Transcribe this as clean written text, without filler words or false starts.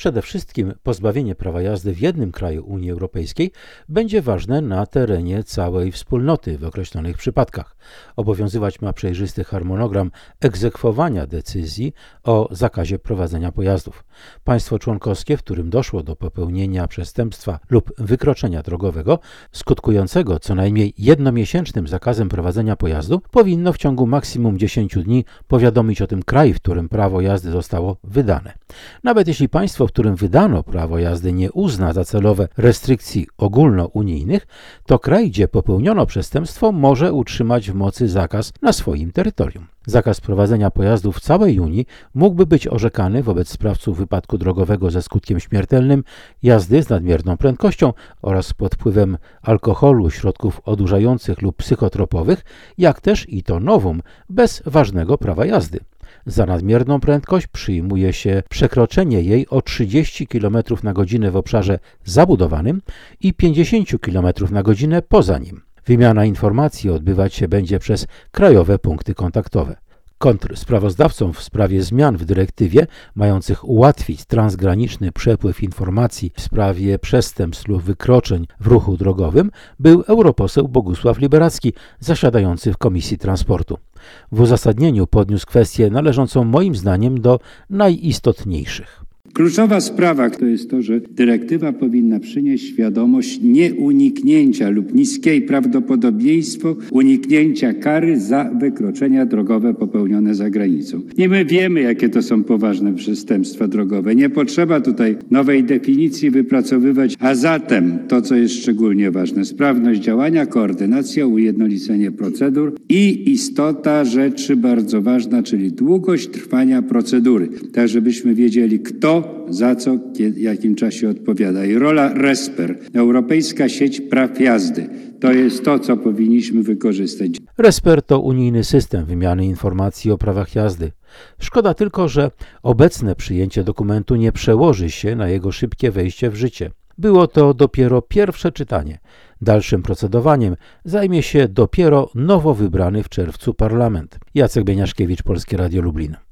Przede wszystkim pozbawienie prawa jazdy w jednym kraju Unii Europejskiej będzie ważne na terenie całej wspólnoty w określonych przypadkach. Obowiązywać ma przejrzysty harmonogram egzekwowania decyzji o zakazie prowadzenia pojazdów. Państwo członkowskie, w którym doszło do popełnienia przestępstwa lub wykroczenia drogowego skutkującego co najmniej jednomiesięcznym zakazem prowadzenia pojazdu, powinno w ciągu maksimum 10 dni powiadomić o tym kraj, w którym prawo jazdy zostało wydane. Nawet jeśli państwo, w którym wydano prawo jazdy, nie uzna za celowe restrykcji ogólnounijnych, to kraj, gdzie popełniono przestępstwo, może utrzymać w mocy zakaz na swoim terytorium. Zakaz prowadzenia pojazdów w całej Unii mógłby być orzekany wobec sprawców wypadku drogowego ze skutkiem śmiertelnym, jazdy z nadmierną prędkością oraz pod wpływem alkoholu, środków odurzających lub psychotropowych, jak też, i to novum, bez ważnego prawa jazdy. Za nadmierną prędkość przyjmuje się przekroczenie jej o 30 km na godzinę w obszarze zabudowanym i 50 km na godzinę poza nim. Wymiana informacji odbywać się będzie przez krajowe punkty kontaktowe. Kontrsprawozdawcą w sprawie zmian w dyrektywie mających ułatwić transgraniczny przepływ informacji w sprawie przestępstw lub wykroczeń w ruchu drogowym był europoseł Bogusław Liberacki, zasiadający w Komisji Transportu. W uzasadnieniu podniósł kwestię należącą moim zdaniem do najistotniejszych. Kluczowa sprawa to jest to, że dyrektywa powinna przynieść świadomość nieuniknięcia lub niskie prawdopodobieństwo uniknięcia kary za wykroczenia drogowe popełnione za granicą. I my wiemy, jakie to są poważne przestępstwa drogowe. Nie potrzeba tutaj nowej definicji wypracowywać, a zatem to, co jest szczególnie ważne, sprawność działania, koordynacja, ujednolicenie procedur i istota rzeczy bardzo ważna, czyli długość trwania procedury. Tak, żebyśmy wiedzieli, kto za co, w jakim czasie odpowiada. I rola RESPER, Europejska Sieć Praw Jazdy, to jest to, co powinniśmy wykorzystać. RESPER to unijny system wymiany informacji o prawach jazdy. Szkoda tylko, że obecne przyjęcie dokumentu nie przełoży się na jego szybkie wejście w życie. Było to dopiero pierwsze czytanie. Dalszym procedowaniem zajmie się dopiero nowo wybrany w czerwcu parlament. Jacek Bieniaszkiewicz, Polskie Radio Lublin.